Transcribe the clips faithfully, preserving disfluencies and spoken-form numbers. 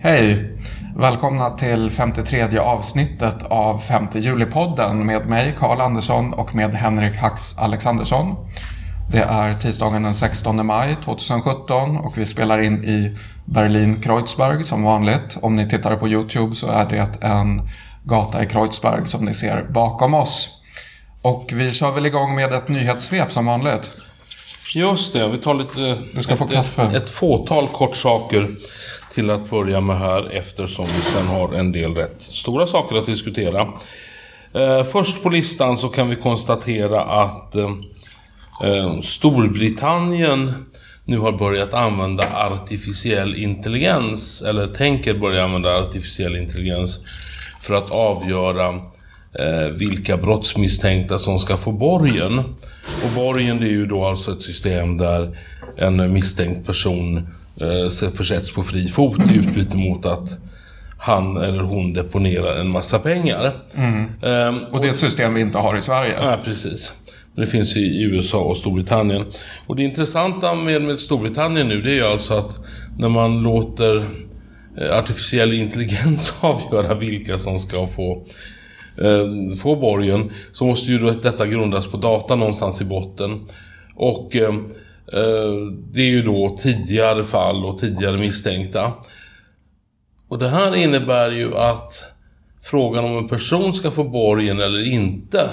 Hej! Välkomna till femtiotredje avsnittet av femte juli-podden med mig, Carl Andersson, och med Henrik Hax Alexandersson. Det är tisdagen den sextonde maj tjugohundrasjutton och vi spelar in i Berlin-Kreuzberg som vanligt. Om ni tittar på YouTube så är det en gata i Kreuzberg som ni ser bakom oss. Och vi kör väl igång med ett nyhetssvep som vanligt. Just det, vi tar lite du ska ett, få kaffe. Ett, ett fåtal kort saker till att börja med här, eftersom vi sen har en del rätt stora saker att diskutera. Eh, först på listan så kan vi konstatera att eh, Storbritannien nu har börjat använda artificiell intelligens, eller tänker börja använda artificiell intelligens för att avgöra eh, vilka brottsmisstänkta som ska få borgen. Och borgen, det är ju då alltså ett system där en misstänkt person eh, försätts på fri fot i utbyte mot att han eller hon deponerar en massa pengar. Mm. Eh, och det är ett system vi inte har i Sverige. Ja, precis. Men det finns i U S A och Storbritannien. Och det intressanta med, med Storbritannien nu, det är ju alltså att när man låter artificiell intelligens avgöra vilka som ska få eh, få borgen, så måste ju då detta grundas på data någonstans i botten. Och eh, det är ju då tidigare fall och tidigare misstänkta. Och det här innebär ju att frågan om en person ska få borgen eller inte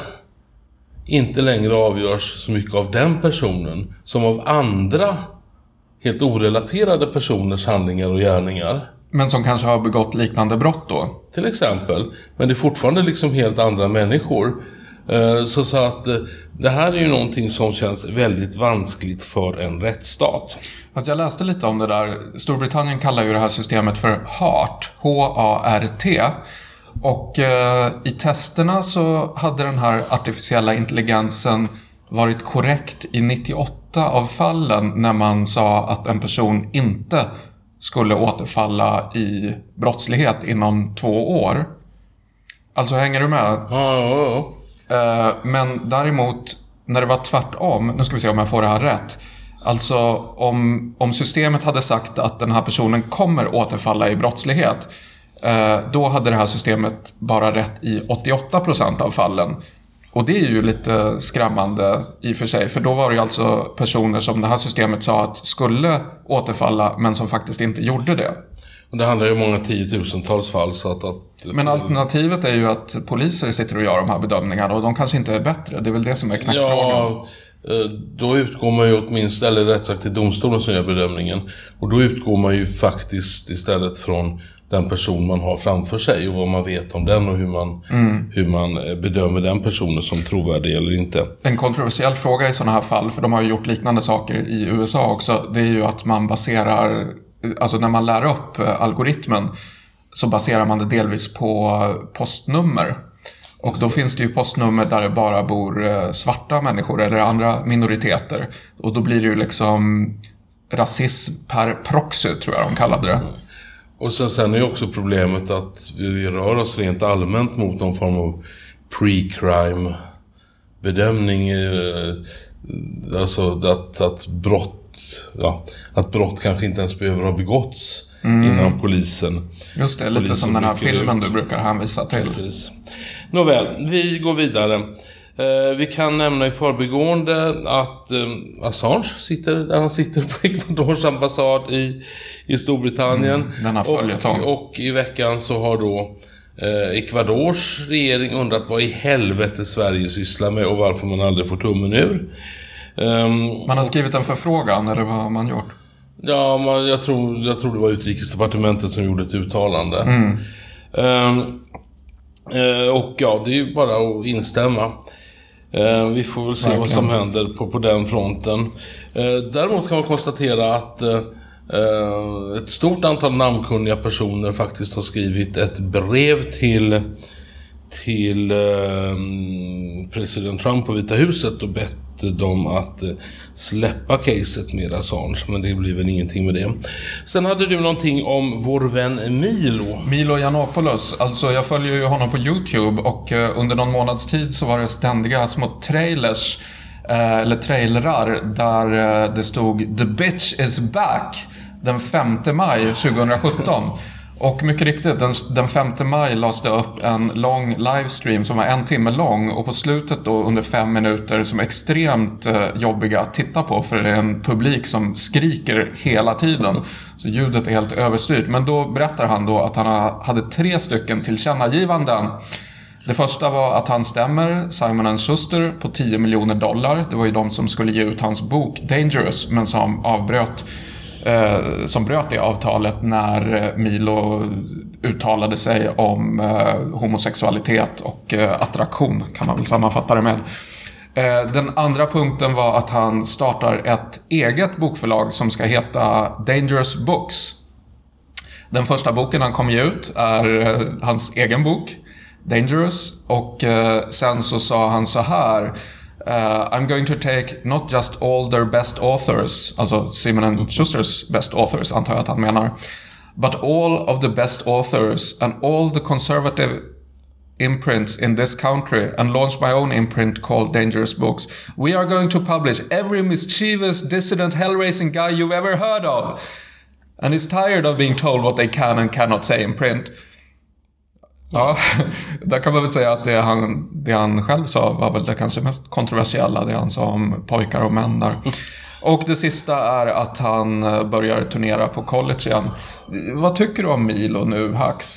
inte längre avgörs så mycket av den personen som av andra helt orelaterade personers handlingar och gärningar. Men som kanske har begått liknande brott då? Till exempel. Men det är fortfarande liksom helt andra människor. Så, så att det här är ju någonting som känns väldigt vanskligt för en rättsstat. Fast jag läste lite om det där. Storbritannien kallar ju det här systemet för HART. H A R T. Och eh, i testerna så hade den här artificiella intelligensen varit korrekt i nittioåtta av fallen när man sa att en person inte skulle återfalla i brottslighet inom två år. Alltså, hänger du med? Ja, ja, ja. Eh, men däremot, när det var tvärtom, nu ska vi se om jag får det här rätt. Alltså, om, om systemet hade sagt att den här personen kommer återfalla i brottslighet, då hade det här systemet bara rätt i åttioåtta procent av fallen. Och det är ju lite skrämmande i och för sig. För då var det ju alltså personer som det här systemet sa att skulle återfalla, men som faktiskt inte gjorde det. Och det handlar ju om många tiotusentals fall. Så att, att men alternativet är ju att poliser sitter och gör de här bedömningarna. Och de kanske inte är bättre. Det är väl det som är knäckfrågan. Ja, då utgår man ju åtminstone, eller rätt sagt till domstolen som gör bedömningen. Och då utgår man ju faktiskt istället från den person man har framför sig och vad man vet om den och hur man, mm. hur man bedömer den personen som trovärdig eller inte. En kontroversiell fråga i sådana här fall, för de har ju gjort liknande saker i U S A också, det är ju att man baserar, alltså när man lär upp algoritmen så baserar man det delvis på postnummer. Och då finns det ju postnummer där det bara bor svarta människor eller andra minoriteter. Och då blir det ju liksom rasism per proxy, tror jag de kallade det. Mm. Och sen, sen är ju också problemet att vi rör oss rent allmänt mot någon form av pre-crime bedömning. Alltså att, att brott ja, att brott kanske inte ens behöver ha begåtts mm. innan polisen. Just det, lite polisen som den här filmen ut. Du brukar hänvisa till. Precis. Nåväl, vi går vidare. Eh, vi kan nämna i förbigående att eh, Assange sitter där han sitter på Ecuadors ambassad i, i Storbritannien. Mm, denna följetong. Och, och i veckan så har då eh, Ecuadors regering undrat vad i helvete Sverige sysslar med och varför man aldrig får tummen ur. Um, man har skrivit en förfrågan, eller vad har man gjort? Ja, man, jag, tror, jag tror det var Utrikesdepartementet som gjorde ett uttalande. Mm. Um, uh, och ja, det är ju bara att instämma. Uh, vi får väl se Verkligen. Vad som händer på, på den fronten. Uh, däremot kan man konstatera att uh, ett stort antal namnkunniga personer faktiskt har skrivit ett brev till, till uh, president Trump på Vita huset och bett dem att släppa caset med Assange, men det blir väl ingenting med det. Sen hade du någonting om vår vän Milo. Milo Yiannopoulos, alltså jag följer ju honom på YouTube och under någon månads tid så var det ständiga små trailers eller trailrar där det stod "The bitch is back" den femte maj tjugohundrasjutton. Och mycket riktigt, den, den femte maj lades det upp en lång livestream som var en timme lång. Och på slutet då under fem minuter som är extremt eh, jobbiga att titta på. För det är en publik som skriker hela tiden. Så ljudet är helt överstyrt. Men då berättar han då att han hade tre stycken tillkännagivanden. Det första var att han stämmer Simon and Schuster på tio miljoner dollar. Det var ju de som skulle ge ut hans bok Dangerous, men som avbröt eh, som bröt det avtalet när Milo uttalade sig om eh, homosexualitet och eh, attraktion, kan man väl sammanfatta det med. Eh, den andra punkten var att han startar ett eget bokförlag som ska heta Dangerous Books. Den första boken han kommer ge ut är eh, hans egen bok Dangerous, och uh, sen så sa han så här: uh, I'm going to take not just all their best authors, alltså Simon and Schusters best authors antar jag att han menar, but all of the best authors and all the conservative imprints in this country and launch my own imprint called Dangerous Books. We are going to publish every mischievous dissident hell-raising guy you've ever heard of, and is tired of being told what they can and cannot say in print. Ja, där kan man väl säga att det han, det han själv sa var väl det kanske mest kontroversiella, det han sa om pojkar och män där. Och det sista är att han börjar turnera på college igen. Vad tycker du om Milo nu, Hax?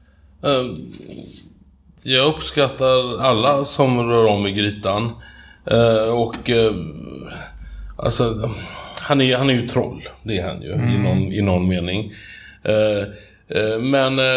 Jag uppskattar alla som rör om i grytan. Och alltså, han är, han är ju troll, det är han ju, mm. i, någon, i någon mening. Men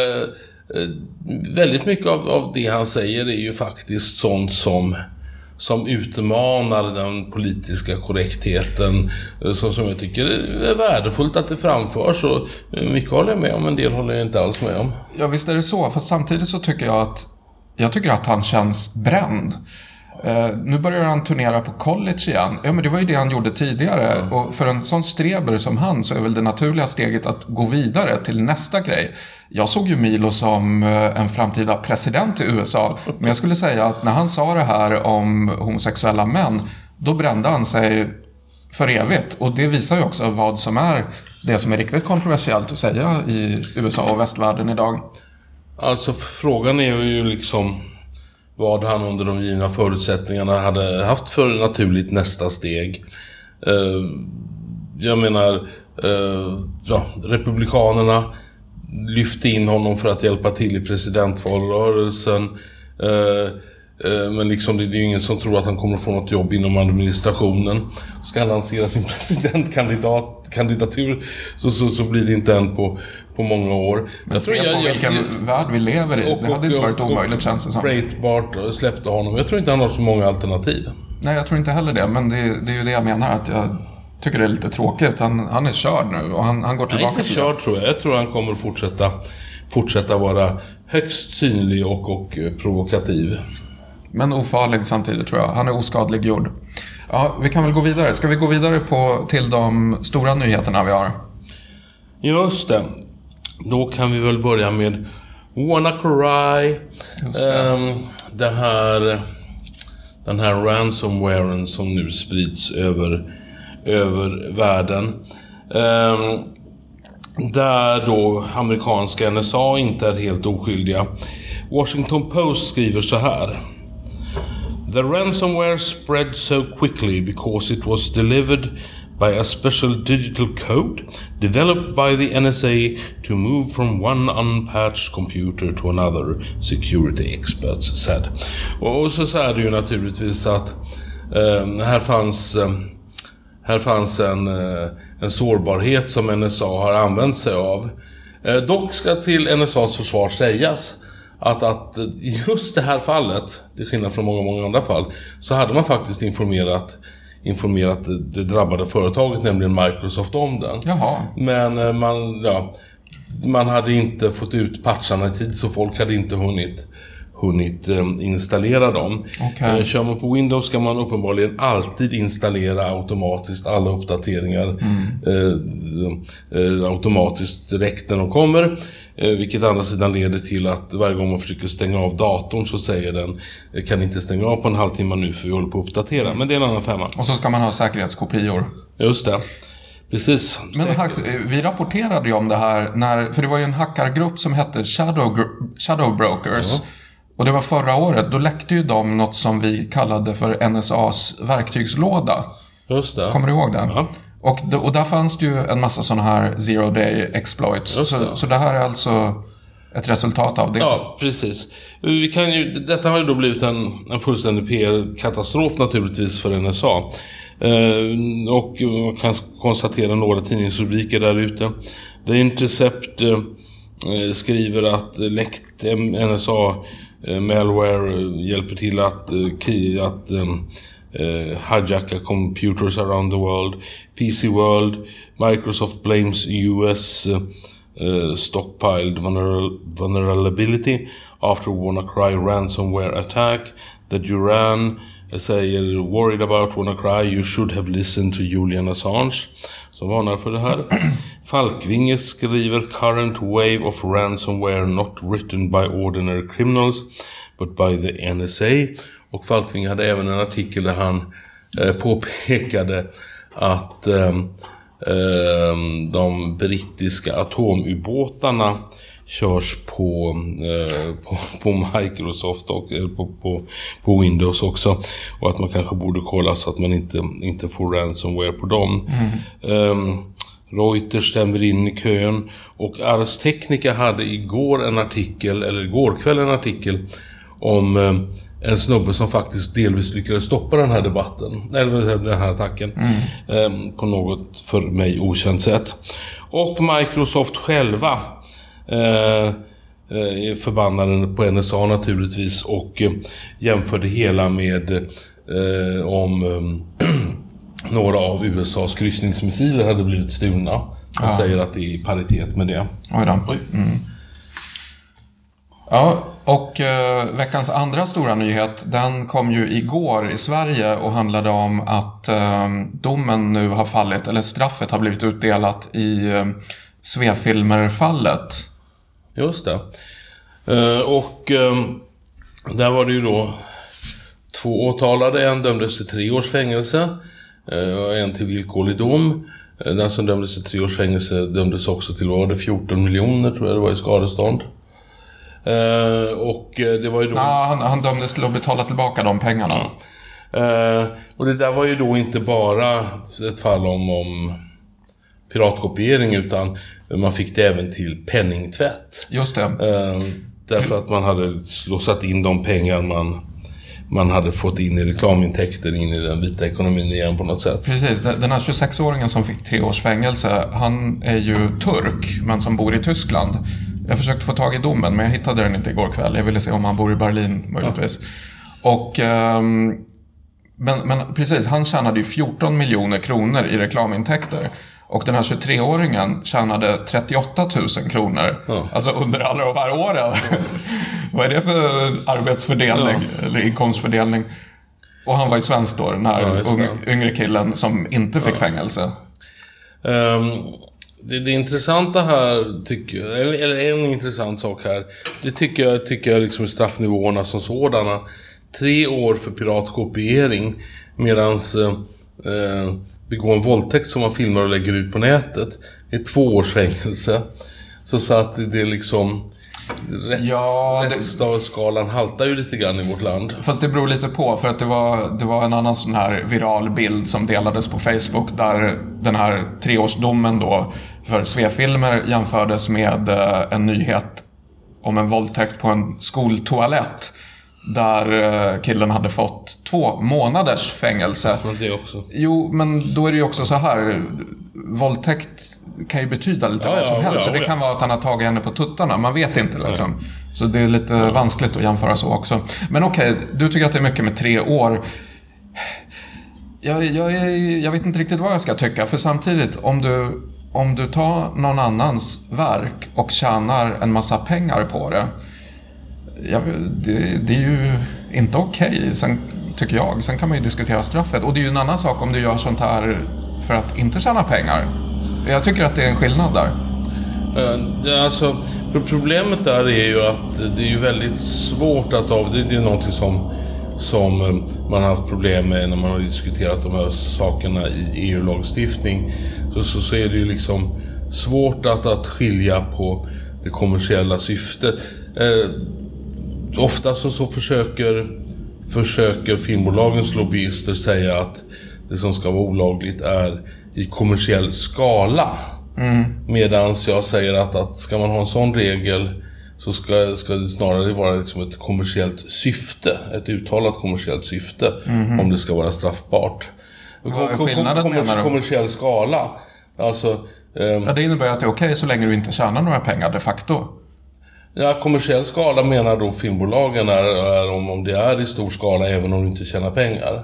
väldigt mycket av, av det han säger är ju faktiskt sånt som, som utmanar den politiska korrektheten, så, som jag tycker är värdefullt att det framförs, och mycket håller jag med om, en del håller jag inte alls med om. Ja, visst är det så, fast samtidigt så tycker jag att jag tycker att han känns bränd. Uh, nu börjar han turnera på college igen. Ja, men det var ju det han gjorde tidigare. Mm. Och för en sån streber som han så är väl det naturliga steget att gå vidare till nästa grej. Jag såg ju Milo som uh, en framtida president i U S A. Men jag skulle säga att när han sa det här om homosexuella män, då brände han sig för evigt. Och det visar ju också vad som är det som är riktigt kontroversiellt att säga i U S A och västvärlden idag. Alltså frågan är ju liksom vad han under de givna förutsättningarna hade haft för naturligt nästa steg. Uh, jag menar, uh, ja, republikanerna lyfte in honom för att hjälpa till i presidentvalrörelsen. Uh, uh, men liksom det är ju ingen som tror att han kommer att få något jobb inom administrationen. Ska han lansera sin presidentkandidatur så, så, så blir det inte än på, på många år. Men jag tror jag, på vilken jag, värld vi lever i. Och, det hade och, inte varit omöjligt, känns det som. Breitbart släppte honom. Jag tror inte han har så många alternativ. Nej, jag tror inte heller det. Men det, det är ju det jag menar, att jag tycker det är lite tråkigt. Han, han är körd nu och han, han går tillbaka till det. Han är inte körd, tror jag. Jag tror han kommer fortsätta, fortsätta vara högst synlig och, och provokativ. Men ofarlig samtidigt, tror jag. Han är oskadlig gjord. Ja, vi kan väl gå vidare. Ska vi gå vidare på, till de stora nyheterna vi har? Just det. Då kan vi väl börja med WannaCry. Det. Um, det här, den här ransomwaren som nu sprids över, över världen. Um, där då amerikanska N S A inte är helt oskyldiga. Washington Post skriver så här: The ransomware spread so quickly because it was delivered by a special digital code developed by the N S A to move from one unpatched computer to another, security experts said. Och så, så är det ju naturligtvis att eh, här fanns eh, här fanns en, eh, en sårbarhet som N S A har använt sig av. Eh, dock ska till N S A:s försvar sägas Att, att just det här fallet, till skillnad från många, många andra fall, så hade man faktiskt informerat, informerat det, det drabbade företaget, nämligen Microsoft, om den. Jaha. Men man, ja, man hade inte fått ut patcharna i tid, så folk hade inte hunnit, hunnit eh, installera dem. Okay. Eh, kör man på Windows ska man uppenbarligen alltid installera automatiskt alla uppdateringar mm. eh, eh, automatiskt direkt när de kommer, eh, vilket andra sidan leder till att varje gång man försöker stänga av datorn så säger den eh, kan inte stänga av på en halvtimme nu för vi håller på att uppdatera, men det är en annan femma. Och så ska man ha säkerhetskopior. Just det. Precis. Men Hax, vi rapporterade ju om det här när, för det var ju en hackargrupp som hette Shadow, Shadow Brokers. Ja. Och det var förra året, då läckte ju de något som vi kallade för N S A's verktygslåda. Just det. Kommer du ihåg det? Ja. Och, och där fanns det ju en massa sådana här zero day exploits. Just så, det. så det här är alltså ett resultat av det. Ja, precis. Vi kan ju, detta har ju då blivit en, en fullständig P R-katastrof naturligtvis för N S A. Eh, och man kan konstatera några tidningsrubriker där ute. The Intercept eh, skriver att läckt N S A eh, malware hjälper till att, eh, att eh, Uh, hijacka computers around the world. P C World, Microsoft blames U S uh, uh, stockpiled vulner- vulnerability after WannaCry ransomware attack. The Duran säger worried about WannaCry, you should have listened to Julian Assange, som varnar för det här. Falkvinge skriver current wave of ransomware not written by ordinary criminals but by the N S A. Och Falkvinge hade även en artikel där han eh, påpekade att eh, eh, de brittiska atomubåtarna körs på, eh, på, på Microsoft och eh, på, på, på Windows också. Och att man kanske borde kolla så att man inte, inte får ransomware på dem. Mm. Eh, Reuters stämmer in i kön. Och Ars Technica hade igår en artikel, eller igår kväll en artikel om eh, en snubbe som faktiskt delvis lyckades stoppa den här debatten, eller den här attacken, mm. eh, på något för mig okänt sätt. Och Microsoft själva eh, eh, förbannade på N S A naturligtvis och eh, jämförde hela med eh, om eh, några av U S A:s kryssningsmissiler hade blivit stulna. Och ja. Säger att det är i paritet med det. Oj då. Oj. Mm. Ja, och eh, veckans andra stora nyhet, den kom ju igår i Sverige och handlade om att eh, domen nu har fallit, eller straffet har blivit utdelat i eh, Svefilmer-fallet. Just det. Eh, och eh, där var det ju då två åtalade, en dömdes till tre års fängelse eh, och en till villkorlig dom. Eh, den som dömdes till tre års fängelse dömdes också till, var det fjorton miljoner tror jag det var i skadestånd. Uh, och det var ju då... Ja, han, han dömdes till att betala tillbaka de pengarna. Uh, och det där var ju då inte bara ett fall om, om piratkopiering, utan man fick det även till penningtvätt. Just det. Uh, därför att man hade slåsat in de pengar man, man hade fått in i reklamintäkter in i den vita ekonomin igen på något sätt. Precis, den här tjugosex-åringen som fick tre års fängelse, han är ju turk men som bor i Tyskland. Jag försökte få tag i domen, men jag hittade den inte igår kväll. Jag ville se om han bor i Berlin, möjligtvis. Ja. Och, um, men, men precis, han tjänade ju fjorton miljoner kronor i reklamintäkter. Och den här tjugotre-åringen tjänade trettioåtta tusen kronor. Ja. Alltså under alla de här åren. Ja. Vad är det för arbetsfördelning, ja. Eller inkomstfördelning? Och han var ju svensk då, den här ja, unga, yngre killen som inte fick ja. fängelse. Um... Det, det intressanta här tycker jag, eller, eller en intressant sak här, det tycker jag, tycker jag liksom är straffnivåerna som sådana. Tre år för piratkopiering, medans eh, begå en våldtäkt som man filmar och lägger ut på nätet är två års fängelse. Så, så att det är liksom rätts, ja, det... rättsskalan haltar ju lite grann i vårt land. Fast det beror lite på, för att det var, det var en annan sån här viral bild som delades på Facebook där den här treårsdomen då för Svefilmer jämfördes med en nyhet om en våldtäkt på en skoltoalett där killen hade fått två månaders fängelse. Från det också. Jo, men då är det ju också så här, våldtäkt kan ju betyda lite ja, vad som ja, helst. Ja, så det ja. kan vara att han har tagit henne på tuttarna. Man vet inte liksom. Ja. Så det är lite ja. vanskligt att jämföra så också. Men okej, okay, du tycker att det är mycket med tre år. Jag, jag, jag vet inte riktigt vad jag ska tycka. För samtidigt, om du, om du tar någon annans verk och tjänar en massa pengar på det. Ja, det, det är ju inte okej, okay, sen tycker jag. Sen kan man ju diskutera straffet. Och det är ju en annan sak om du gör sånt här för att inte tjäna pengar. Jag tycker att det är en skillnad där. Det, alltså, problemet där är ju att det är ju väldigt svårt att av... Det, det är något som, som man har haft problem med när man har diskuterat de här sakerna i E U-lagstiftning, så, så, så är det ju liksom svårt att, att skilja på det kommersiella syftet. Eh, ofta så, så försöker, försöker filmbolagens lobbyister säga att det som ska vara olagligt är i kommersiell skala. Mm. Medans jag säger att, att ska man ha en sån regel så ska, ska det snarare vara liksom ett kommersiellt syfte, ett uttalat kommersiellt syfte, mm. om det ska vara straffbart. Vad är skillnaden, kom, kom, menar du? Kommersiell skala, alltså... Um, ja, det innebär att det är okej så länge du inte tjänar några pengar de facto. Ja, kommersiell skala menar då filmbolagen är, är om, om det är i stor skala även om du inte tjänar pengar.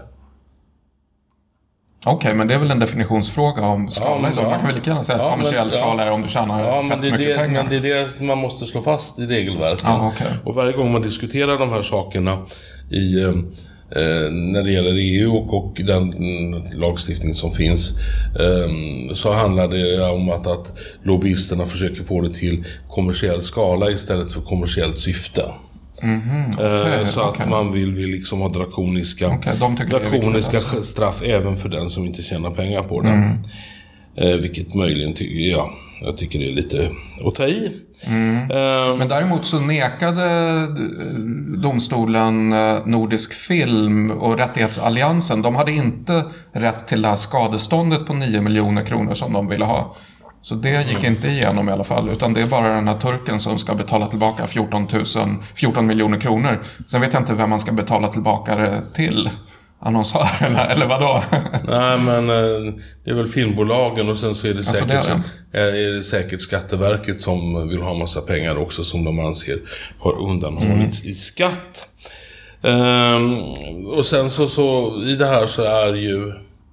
Okej, okay, men det är väl en definitionsfråga om skala. Ja, ja. Man kan väl lika gärna säga att ja, kommersiell men, skala är om du tjänar ja, fett det mycket det, pengar. Men det är det man måste slå fast i regelverket. Ja, okay. Och varje gång man diskuterar de här sakerna i, eh, när det gäller E U och, och den lagstiftning som finns, eh, så handlar det om att, att lobbyisterna försöker få det till kommersiell skala istället för kommersiellt syfte. Mm-hmm, okay, så okay. att man vill, vill liksom ha drakoniska, okay, drakoniska alltså. straff även för den som inte tjänar pengar på det. Mm. Eh, vilket möjligen tycker ja, jag tycker det är lite att ta i. Mm. Eh, Men däremot så nekade domstolen Nordisk Film och Rättighetsalliansen. De hade inte rätt till det här skadeståndet på nio miljoner kronor som de ville ha. Så det gick mm. inte igenom i alla fall, utan det är bara den här turken som ska betala tillbaka fjorton tusen, fjorton miljoner kronor. Sen vet jag inte vem man ska betala tillbaka det till. Annonsörerna, eller vadå? Nej, men det är väl filmbolagen och sen så är det, alltså säkert, det är det. är det säkert Skatteverket som vill ha massa pengar också som de anser har undanhållits mm. i skatt. Um, och sen så, så i det här så är ju,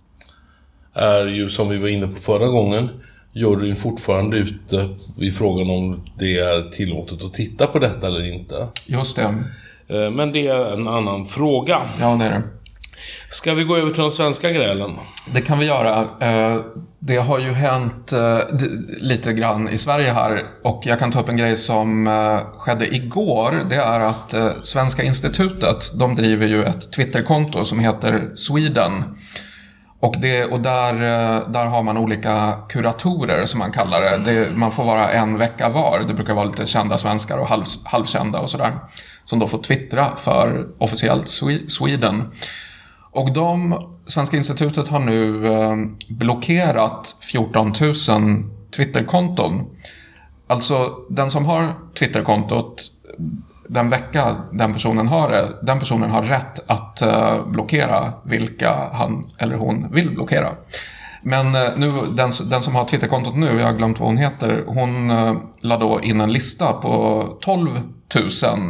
är ju som vi var inne på förra gången, juryn fortfarande ute i frågan om det är tillåtet att titta på detta eller inte. Just det. Men det är en annan fråga. Ja, det är det. Ska vi gå över till de svenska grälen? Det kan vi göra. Det har ju hänt lite grann i Sverige här. Och jag kan ta upp en grej som skedde igår. Det är att Svenska institutet, de driver ju ett Twitterkonto som heter Sweden. Och, det, och där, där har man olika kuratorer som man kallar det. det. Man får vara en vecka var. Det brukar vara lite kända svenskar och halv, halvkända och sådär. Som då får twittra för officiellt Sweden. Och de, Svenska institutet har nu eh, blockerat fjorton tusen Twitterkonton. Alltså den som har Twitterkontot, den vecka den personen har det, den personen har rätt att uh, blockera vilka han eller hon vill blockera. Men uh, nu, den, den som har Twitterkontot nu, jag har glömt vad hon heter, hon uh, la då in en lista på tolv tusen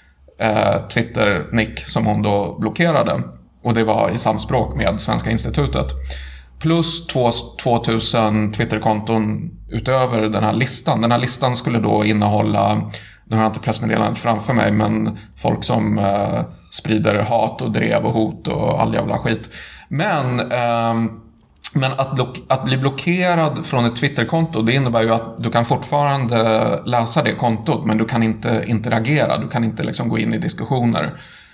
uh, Twitter-nick som hon då blockerade. Och det var i samspråk med Svenska institutet. Plus två tusen Twitterkonton utöver den här listan. Den här listan skulle då innehålla, nu har jag inte pressmeddelandet framför mig, men folk som eh, sprider hat och drev och hot och all jävla skit. Men, eh, men att, block- att bli blockerad från ett Twitterkonto, det innebär ju att du kan fortfarande läsa det kontot, men du kan inte interagera, du kan inte liksom gå in i diskussioner.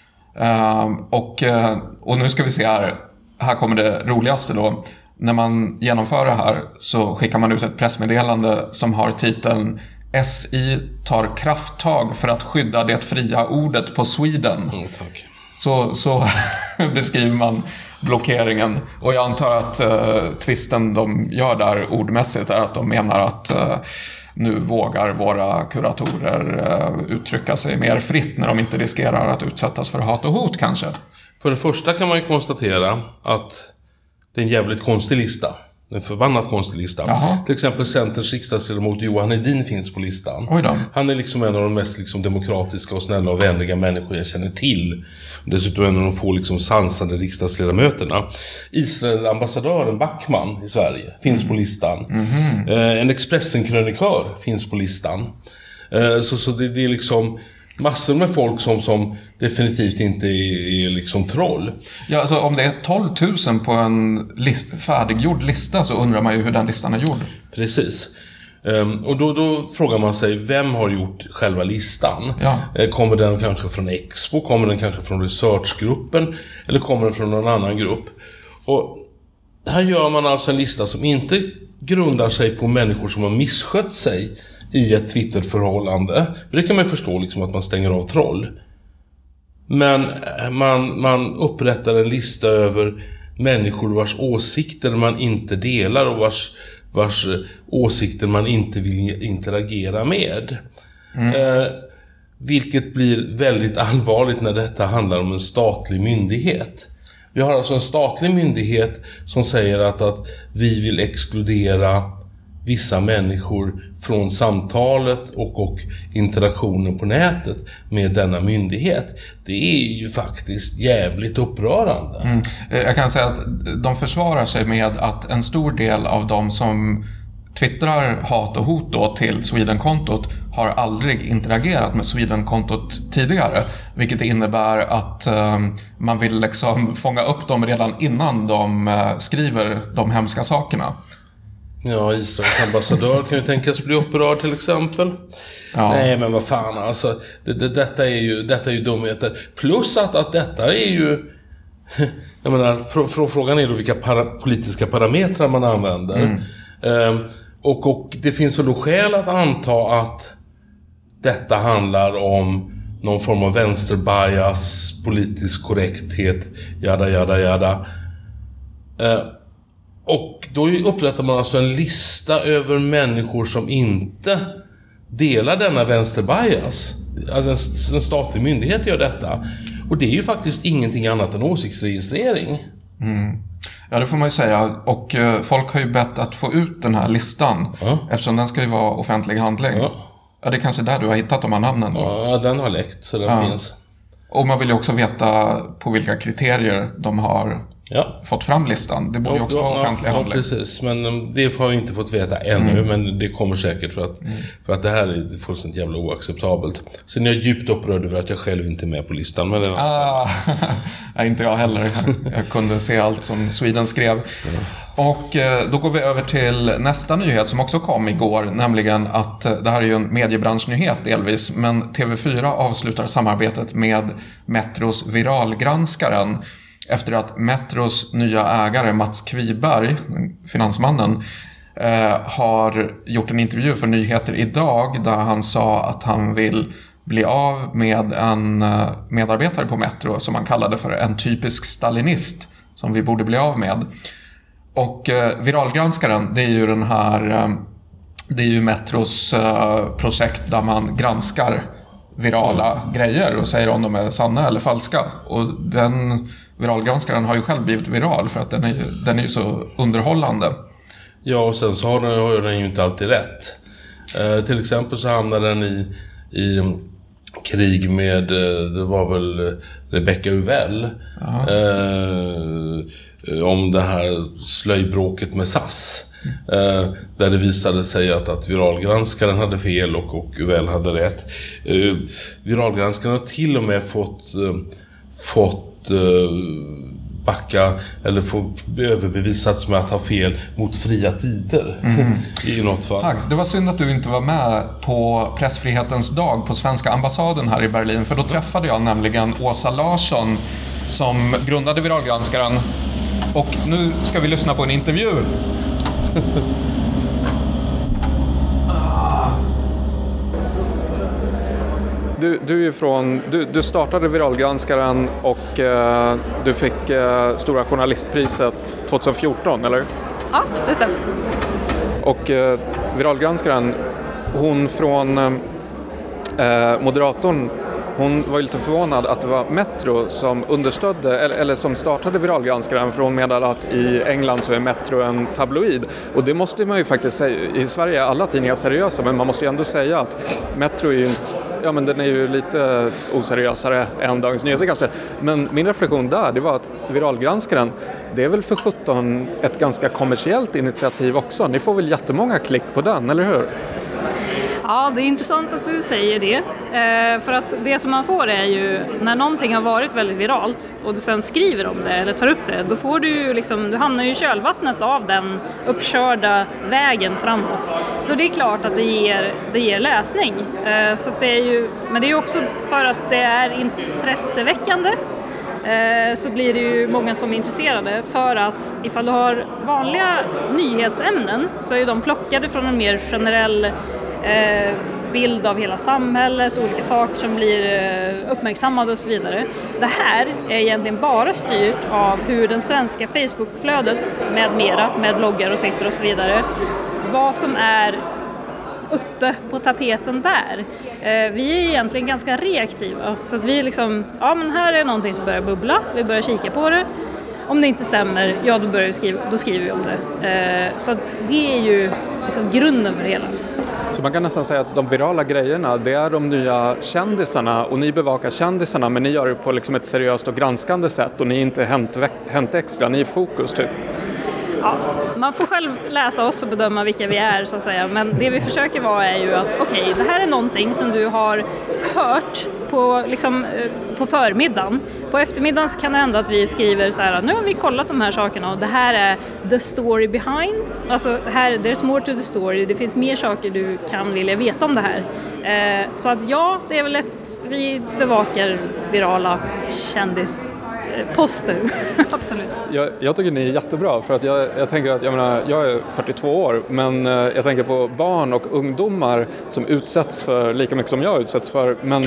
Eh, och, och nu ska vi se här, här kommer det roligaste då. När man genomför det här så skickar man ut ett pressmeddelande som har titeln S I tar krafttag för att skydda det fria ordet på Sweden. Mm, tack. Så, så beskriver man blockeringen. Och jag antar att uh, twisten de gör där ordmässigt är att de menar att uh, nu vågar våra kuratorer uh, uttrycka sig mer fritt när de inte riskerar att utsättas för hat och hot kanske. För det första kan man ju konstatera att det är en jävligt konstig lista. En förbannat konstig lista. Jaha. Till exempel Centerns riksdagsledamot Johan Hedin finns på listan. Oj då. Han är liksom en av de mest liksom demokratiska och snälla och vänliga människor jag känner till. Dessutom en av de få liksom sansade riksdagsledamöterna. Israel-ambassadören Backman i Sverige finns mm. på listan. Mm-hmm. Eh, en Expressen-krönikör finns på listan. Eh, så så det, det är liksom massor med folk som, som definitivt inte är, är liksom troll. Ja, alltså om det är tolv tusen på en list, färdiggjord lista så undrar man ju hur den listan är gjord. Precis. Um, och då, då frågar man sig, vem har gjort själva listan? Ja. Uh, kommer den kanske från Expo? Kommer den kanske från researchgruppen? Eller kommer den från någon annan grupp? Och här gör man alltså en lista som inte grundar sig på människor som har misskött sig i ett Twitterförhållande. Det kan man ju förstå, liksom, att man stänger av troll. Men man, man upprättar en lista över människor vars åsikter man inte delar och vars, vars åsikter man inte vill interagera med. Mm. Eh, vilket blir väldigt allvarligt när detta handlar om en statlig myndighet. Vi har alltså en statlig myndighet som säger att, att vi vill exkludera vissa människor från samtalet och, och interaktionen på nätet med denna myndighet. Det är ju faktiskt jävligt upprörande. Mm. Jag kan säga att de försvarar sig med att en stor del av de som twittrar hat och hot då till Sweden-kontot har aldrig interagerat med Sweden-kontot tidigare, vilket innebär att eh, man vill liksom fånga upp dem redan innan de eh, skriver de hemska sakerna. Ja, Israels ambassadör kan ju tänkas bli upprörd till exempel. Ja. Nej, men vad fan, alltså det, det, detta är ju detta är ju dumheter. Plus att, att detta är ju jag menar, fr, fr, frågan är då vilka para, politiska parametrar man använder. Mm. Ehm, och, och det finns väl då skäl att anta att detta handlar om någon form av vänsterbias, politisk korrekthet, jada jada jada. Ehm, Och då upprättar man alltså en lista över människor som inte delar denna vänsterbias. Alltså en, en statlig myndighet gör detta. Och det är ju faktiskt ingenting annat än åsiktsregistrering. Mm. Ja, det får man ju säga. Och eh, folk har ju bett att få ut den här listan. Ja. Eftersom den ska ju vara offentlig handling. Ja. Ja, det är kanske där du har hittat de här namnen då. Ja, den har läckt så den ja. finns. Och man vill ju också veta på vilka kriterier de har... Ja. fått fram listan. Det borde ju också ja, vara offentlig ja, handling. Ja, precis. Men det har vi inte fått veta ännu. Mm. Men det kommer säkert för att, mm. för att det här är fullständigt jävla oacceptabelt. Sen är jag djupt upprörd över att jag själv inte är med på listan. Men det ah, nej, inte jag heller. Jag kunde se allt som Sweden skrev. Mm. Och då går vi över till nästa nyhet som också kom igår. Nämligen att det här är ju en mediebranschnyhet delvis. Men T V fyra avslutar samarbetet med Metros viralgranskaren. Efter att Metros nya ägare Mats Kviberg, finansmannen, eh, har gjort en intervju för Nyheter idag där han sa att han vill bli av med en medarbetare på Metro som han kallade för en typisk stalinist som vi borde bli av med. Och eh, viralgranskaren, det är ju den här eh, det är ju Metros eh, projekt där man granskar virala mm. grejer och säger om de är sanna eller falska. Och den viralgranskaren har ju själv blivit viral för att den är, den är ju så underhållande. Ja, och sen så har den, har den ju inte alltid rätt. Eh, till exempel så hamnar den i, i krig med, det var väl Rebecca Uvell. Eh, om det här slöjbråket med S A S. Eh, där det visade sig att, att viralgranskaren hade fel och, och Uvell hade rätt. Eh, viralgranskaren har till och med fått, eh, fått eh, backa eller få överbevisats med att ha fel mot fria tider mm. i något fall. Tack. Det var synd att du inte var med på pressfrihetens dag på svenska ambassaden här i Berlin, för då träffade jag nämligen Åsa Larsson som grundade viralgranskaren. Och nu ska vi lyssna på en intervju. Du, du, är från, du, du startade viralgranskaren och eh, du fick eh, Stora journalistpriset tjugo fjorton, eller? Ja, det stämmer. Och eh, viralgranskaren, hon från eh, moderatorn, hon var lite förvånad att det var Metro som understödde eller, eller som startade viralgranskaren, för hon menade att i England så är Metro en tabloid. Och det måste man ju faktiskt säga. I Sverige är alla tidningar seriösa, men man måste ju ändå säga att Metro är ju, ja, men den är ju lite oseriösare än Dagens Nyheter kanske. Men min reflektion där, det var att viralgranskaren, det är väl för sjutton ett ganska kommersiellt initiativ också. Ni får väl jättemånga klick på den, eller hur? Ja, det är intressant att du säger det. Eh, för att det som man får är ju, när någonting har varit väldigt viralt och du sen skriver om det eller tar upp det, då får du ju liksom, du hamnar ju i kölvattnet av den uppkörda vägen framåt. Så det är klart att det ger, det ger läsning. Eh, så att det är ju, men det är ju också för att det är intresseväckande. Så blir det ju många som är intresserade, för att ifall du har vanliga nyhetsämnen så är ju de plockade från en mer generell eh, bild av hela samhället, olika saker som blir eh, uppmärksammade och så vidare. Det här är egentligen bara styrt av hur den svenska Facebookflödet med mera, med bloggar och Twitter och så vidare, vad som är uppe på tapeten där. Eh, vi är egentligen ganska reaktiva, så att vi liksom, ja men här är någonting som börjar bubbla, vi börjar kika på det. Om det inte stämmer, ja då, börjar vi skriva, då skriver vi om det. Eh, så att det är ju liksom grunden för det hela. Så man kan nästan säga att de virala grejerna, det är de nya kändisarna, och ni bevakar kändisarna, men ni gör det på liksom ett seriöst och granskande sätt, och ni är inte hänt, hänt extra, ni är fokus typ. Ja, man får själv läsa oss och bedöma vilka vi är så att säga, men det vi försöker vara är ju att okej, okay, det här är någonting som du har hört på, liksom, på förmiddagen. På eftermiddagen så kan det hända att vi skriver så här: nu har vi kollat de här sakerna och det här är the story behind. Alltså här, there's more to the story, det finns mer saker du kan vilja veta om det här. Eh, så att ja, det är väl ett, vi bevakar virala kändis poster. Absolut. Jag, jag tycker ni är jättebra, för att jag, jag tänker att, jag menar, jag är fyrtiotvå år, men eh, jag tänker på barn och ungdomar som utsätts för lika mycket som jag utsätts för, men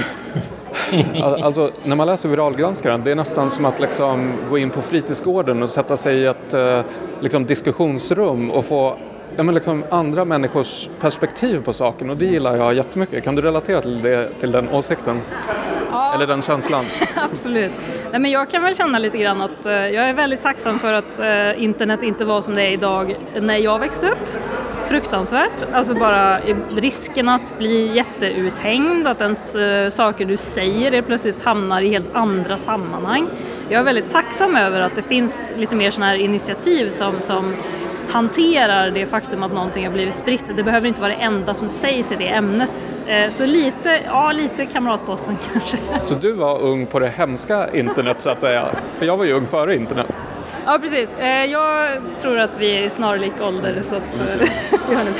alltså när man läser viralgranskaren, det är nästan som att liksom gå in på fritidsgården och sätta sig i ett eh, liksom diskussionsrum och få ja, men liksom andra människors perspektiv på saken, och det gillar jag jättemycket. Kan du relatera till, det, till den åsikten? Ja. Eller den känslan? Absolut. Nej, men jag kan väl känna lite grann att uh, jag är väldigt tacksam för att uh, internet inte var som det är idag när jag växte upp. Fruktansvärt. Alltså bara risken att bli jätteuthängd, att ens uh, saker du säger är plötsligt hamnar i helt andra sammanhang. Jag är väldigt tacksam över att det finns lite mer sådana här initiativ som, som hanterar det faktum att någonting har blivit spritt. Det behöver inte vara det enda som sägs i det ämnet. Så lite, ja, lite kamratposten kanske. Så du var ung på det hemska internet så att säga? För jag var ju ung före internet. Ja, precis. Jag tror att vi är i snarlik ålder, så att vi har nog...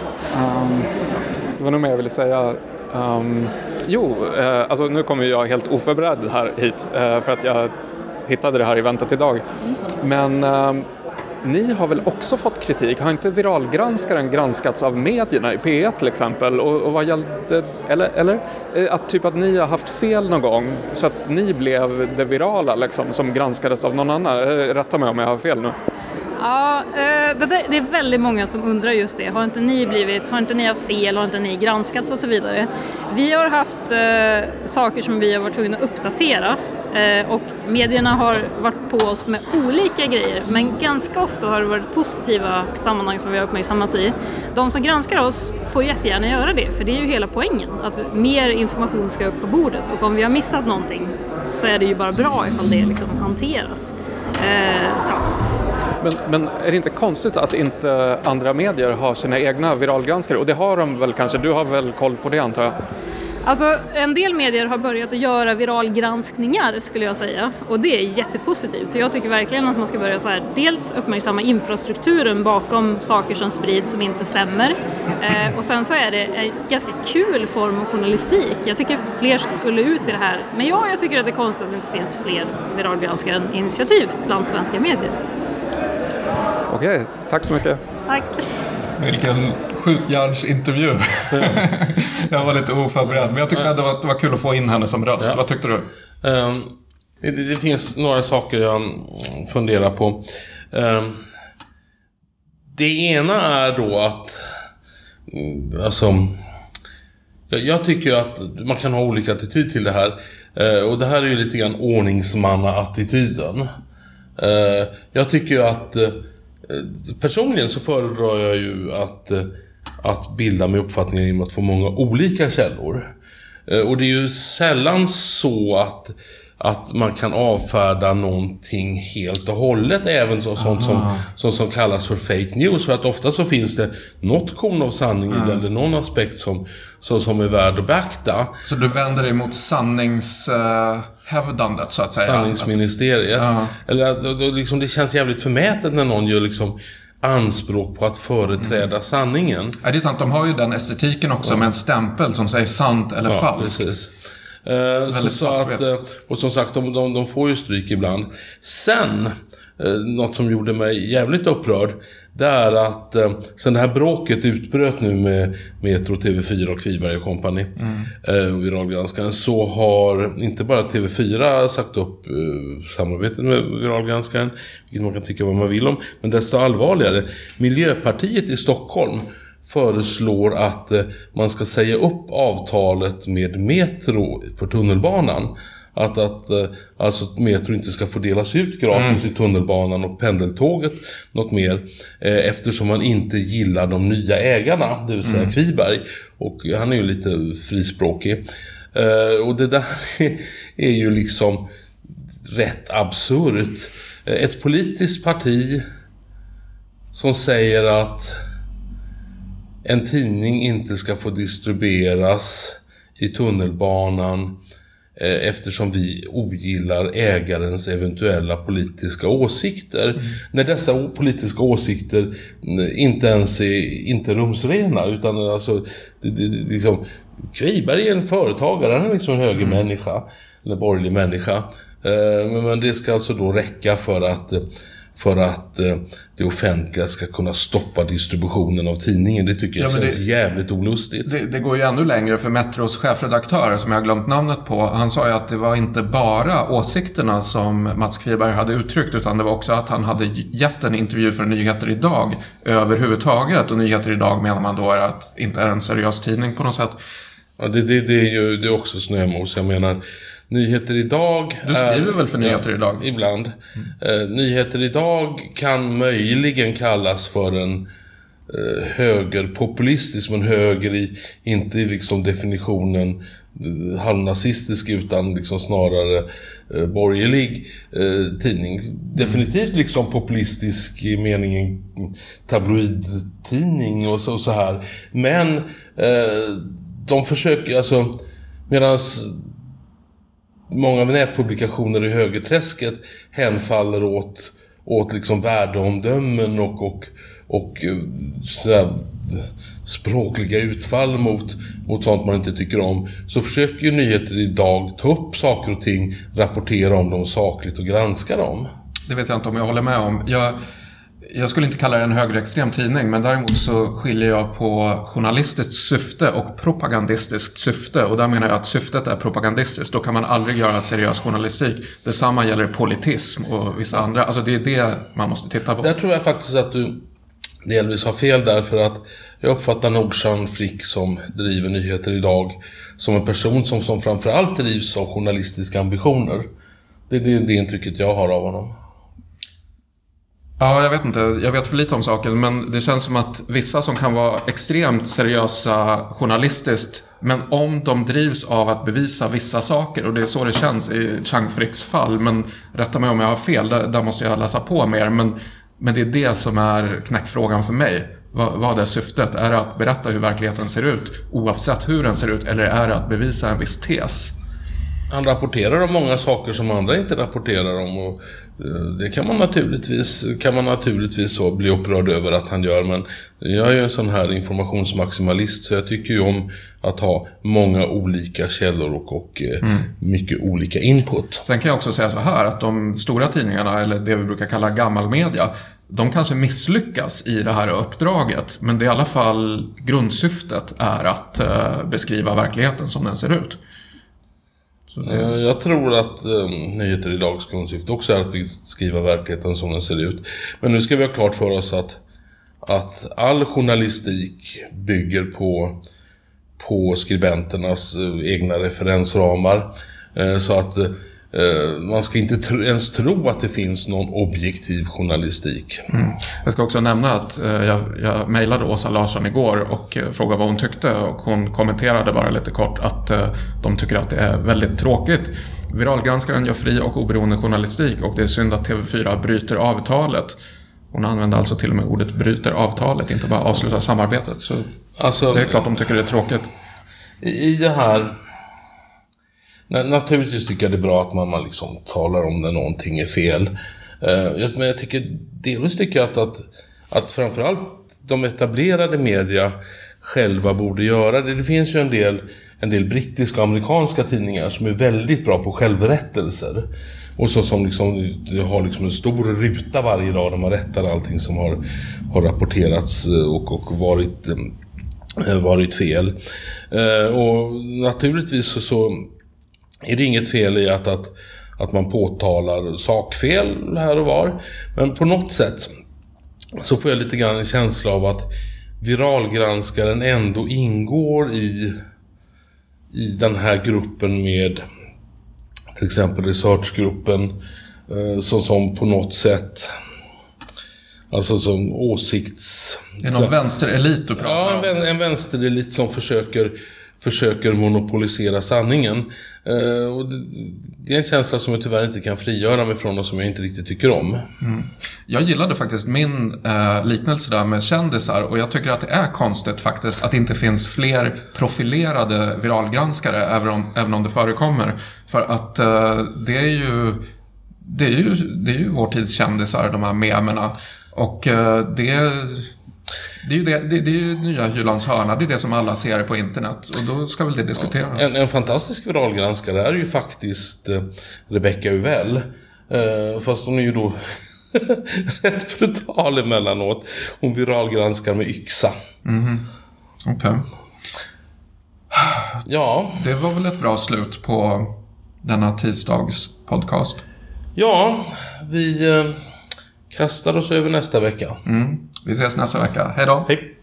Um, det var nog mer jag ville säga. Um, jo, eh, alltså nu kommer jag helt oförberedd här hit eh, för att jag hittade det här eventet idag. Men... Eh, Ni har väl också fått kritik? Har inte viralgranskaren granskats av medierna i P ett till exempel? Och, och vad gällde, eller, eller att typ att ni har haft fel någon gång så att ni blev det virala liksom, som granskades av någon annan? Rätta mig om jag har fel nu. Ja, det, där, det är väldigt många som undrar just det. Har inte ni blivit, har inte ni haft fel, har inte ni granskats och så vidare? Vi har haft eh, saker som vi har varit tvungna att uppdatera. Och medierna har varit på oss med olika grejer, men ganska ofta har det varit positiva sammanhang som vi har uppmärksammat i. De som granskar oss får jättegärna göra det, för det är ju hela poängen, att mer information ska upp på bordet, och om vi har missat någonting så är det ju bara bra ifall det liksom hanteras. Eh, ja. Men, men är det inte konstigt att inte andra medier har sina egna viralgranskare? Och det har de väl kanske, du har väl koll på det antar jag? Alltså en del medier har börjat att göra viralgranskningar skulle jag säga, och det är jättepositivt, för jag tycker verkligen att man ska börja så här, dels uppmärksamma infrastrukturen bakom saker som sprids som inte stämmer, eh, och sen så är det en ganska kul form av journalistik. Jag tycker fler skulle ut i det här, men ja, jag tycker att det är konstigt att det inte finns fler viralgranskare än initiativ bland svenska medier. Okej, tack så mycket. Tack. Vilken skjutjärnsintervju. Jag var lite oförberedd, men jag tyckte att det var, det var kul att få in henne som röst. Ja. Vad tyckte du? Um, det, det finns några saker jag funderar på. Um, det ena är då att alltså, jag, jag tycker att man kan ha olika attityd till det här. Uh, och det här är ju lite grann ordningsmanna-attityden. Uh, jag tycker att uh, personligen så föredrar jag ju att, att bilda mig uppfattningar genom att få många olika källor. Och det är ju sällan så att, att man kan avfärda någonting helt och hållet, även så, sånt som, som, som kallas för fake news. För att ofta så finns det något korn av sanning mm. i det, eller någon aspekt som, som, som är värd att beakta. Så du vänder dig mot sanningshävdandet, uh, så att säga? Sanningsministeriet. Uh. Eller då, då, liksom, det känns jävligt förmätet när någon gör liksom anspråk på att företräda mm. sanningen. Ja, det är sant, de har ju den estetiken också ja. med en stämpel som säger sant eller ja, falskt. Precis. Uh, så, så att, uh, och som sagt, de, de, de får ju stryk ibland. Sen, uh, något som gjorde mig jävligt upprörd, det är att uh, sen det här bråket utbröt nu med Metro, T V fyra och Kviberg och kompani, mm. uh, Viralgranskaren, så har inte bara T V fyra sagt upp uh, samarbetet med Viralgranskaren, vilket man kan tycka vad man vill om, men desto allvarligare, Miljöpartiet i Stockholm föreslår att eh, man ska säga upp avtalet med Metro för tunnelbanan. Att, att eh, alltså Metro inte ska få delas ut gratis mm. i tunnelbanan och pendeltåget något mer. Eh, eftersom man inte gillar de nya ägarna, det vill säga mm. Kviberg. Och han är ju lite frispråkig. Eh, och det där är ju liksom rätt absurt. Ett politiskt parti som säger att en tidning inte ska få distribueras i tunnelbanan eh, eftersom vi ogillar ägarens eventuella politiska åsikter. Mm. När dessa politiska åsikter inte ens är inte rumsrena, utan alltså det, det, det, liksom, Kviberg är en företagare, han är liksom en högermänniska mm. eller borgerlig människa. Eh, men, men det ska alltså då räcka för att för att eh, det offentliga ska kunna stoppa distributionen av tidningen. Det tycker jag ja, känns det, jävligt olustigt. Det, det går ju ännu längre för Metros chefredaktör, som jag har glömt namnet på. Han sa ju att det var inte bara åsikterna som Mats Kviberg hade uttryckt, utan det var också att han hade gett en intervju för Nyheter Idag överhuvudtaget. Och Nyheter Idag menar man då är att inte är en seriös tidning på något sätt. Ja, det, det, det är ju det är också snömos. Jag menar, Nyheter Idag... Du skriver är, väl för Nyheter ja, Idag? Ibland. Mm. Eh, Nyheter Idag kan möjligen kallas för en eh, högerpopulistisk, men höger i, inte i liksom definitionen eh, halvnazistisk, utan liksom snarare eh, borgerlig eh, tidning. Mm. Definitivt liksom populistisk i meningen tabloidtidning och så, och så här. Men eh, de försöker alltså, medans många nätpublikationer i högerträsket hänfaller åt, åt liksom värdeomdömen och, och, och så här, språkliga utfall mot, mot sånt man inte tycker om, så försöker ju Nyheter Idag ta upp saker och ting, rapportera om dem sakligt och granska dem. Det vet jag inte om jag håller med om. Jag, jag skulle inte kalla det en högerextrem tidning, men däremot så skiljer jag på journalistiskt syfte och propagandistiskt syfte. Och där menar jag att syftet är propagandistiskt. Då kan man aldrig göra seriös journalistik. Detsamma gäller politism och vissa andra. Alltså det är det man måste titta på. Där tror jag faktiskt att du delvis har fel, därför att jag uppfattar Nordstrand Frick, som driver Nyheter Idag, som en person som, som framförallt drivs av journalistiska ambitioner. Det är det, det intrycket jag har av honom. Ja, jag vet inte. Jag vet för lite om saken, men det känns som att vissa som kan vara extremt seriösa journalistiskt, men om de drivs av att bevisa vissa saker, och det är så det känns i Chang Fricks fall, men rätta mig om jag har fel, där, där måste jag läsa på mer, men, men det är det som är knäckfrågan för mig. Vad, vad är syftet? Är det att berätta hur verkligheten ser ut, oavsett hur den ser ut, eller är det att bevisa en viss tes? Han rapporterar om många saker som andra inte rapporterar om, och det kan man naturligtvis kan man naturligtvis så bli upprörd över att han gör, men jag är ju en sån här informationsmaximalist, så jag tycker ju om att ha många olika källor och, och mm. mycket olika input. Sen kan jag också säga så här, att de stora tidningarna, eller det vi brukar kalla gammalmedia, de kanske misslyckas i det här uppdraget, men det är i alla fall grundsyftet är att uh, beskriva verkligheten som den ser ut. Det... Jag tror att um, Nyheter Idags grundsyfte också är att beskriva verkligheten som den ser ut. Men nu ska vi ha klart för oss att, att all journalistik bygger på, på skribenternas uh, egna referensramar. Uh, så att uh, eh, man ska inte tro, ens tro att det finns någon objektiv journalistik. Mm. Jag ska också nämna att eh, jag, jag mejlade Åsa Larsson igår och eh, frågade vad hon tyckte, och hon kommenterade bara lite kort att eh, de tycker att det är väldigt tråkigt. Viralgranskaren gör fri och oberoende journalistik och det är synd att T V fyra bryter avtalet. Hon använder alltså till och med ordet bryter avtalet, inte bara avslutar samarbetet. Så alltså, det är klart de tycker det är tråkigt. I, i det här... Naturligtvis tycker jag det är bra att man, man liksom talar om när någonting är fel. Uh, men jag tycker, delvis tycker jag att, att, att framförallt de etablerade media själva borde göra det. Det finns ju en del, en del brittiska och amerikanska tidningar som är väldigt bra på självrättelser. Och så som liksom, har liksom en stor ruta varje dag där man rättar allting som har, har rapporterats och, och varit, varit fel. Uh, och naturligtvis så, så är det inget fel i att, att, att man påtalar sakfel här och var. Men på något sätt så får jag lite grann en känsla av att viralgranskaren ändå ingår i, i den här gruppen med till exempel researchgruppen eh, som, som på något sätt, alltså som åsikts... Det är någon vänsterelit du pratar om. Ja, en, en vänsterelit som försöker försöker monopolisera sanningen. Eh, och det, det är en känsla som jag tyvärr inte kan frigöra mig från och som jag inte riktigt tycker om. Mm. Jag gillade faktiskt min eh, liknelse där med kändisar, och jag tycker att det är konstigt faktiskt att det inte finns fler profilerade viralgranskare även om, även om det förekommer. För att eh, det är ju det är ju, det är ju vår tids kändisar, de här memerna. Och eh, det är Det är ju det, det, det är ju nya Hylands hörna, det är det som alla ser på internet, och då ska väl det diskuteras. En, en fantastisk viralgranskare är ju faktiskt eh, Rebecca Uvell, eh, fast hon är ju då rätt brutal emellanåt. Hon viralgranskar med yxa. Mm-hmm. Okej. Okay. Ja. Det var väl ett bra slut på denna tisdags podcast. Ja, vi eh, kastar oss över nästa vecka. Mm. Vi ses nästa vecka. Hej då. Hej.